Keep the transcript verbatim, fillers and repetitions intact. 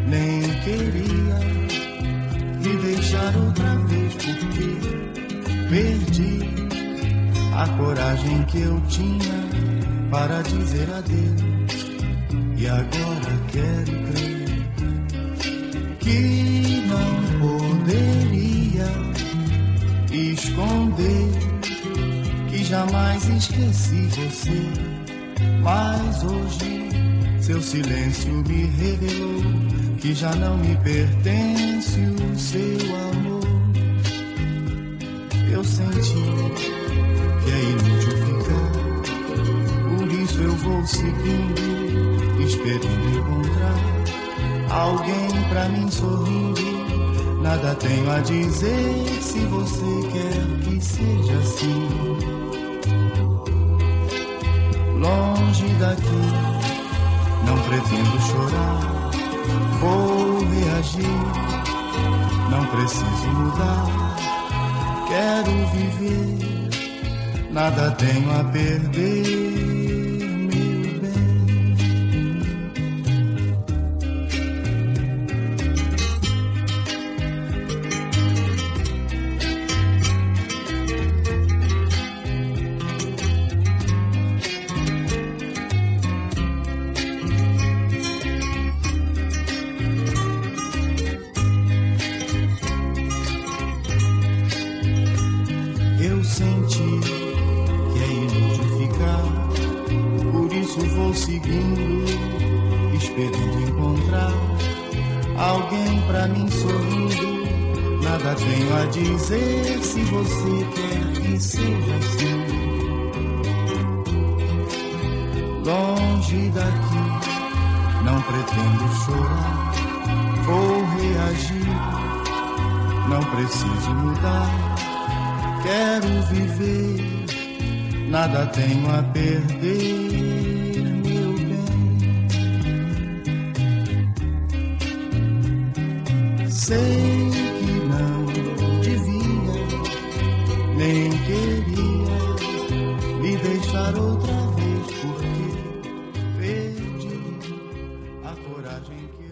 nem queria me deixar outra vez, porque perdi a coragem que eu tinha para dizer adeus. E agora quero crer que não poderia esconder que jamais esqueci você. Mas hoje seu silêncio me revelou que já não me pertence o seu amor. Eu senti que é inútil ficar, por isso eu vou seguindo, esperando encontrar alguém pra mim sorrindo. Nada tenho a dizer se você quer que seja assim. Longe daqui, não pretendo chorar, vou reagir, não preciso mudar, quero viver, nada tenho a perder. Eu senti que é inútil ficar, por isso vou seguindo, esperando encontrar alguém pra mim sorrindo. Nada tenho a dizer se você quer que seja assim. Longe daqui, não pretendo chorar, vou reagir, não preciso mudar, quero viver, nada tenho a perder, meu bem. Sei que não devia, nem queria me deixar outra vez, porque perdi a coragem que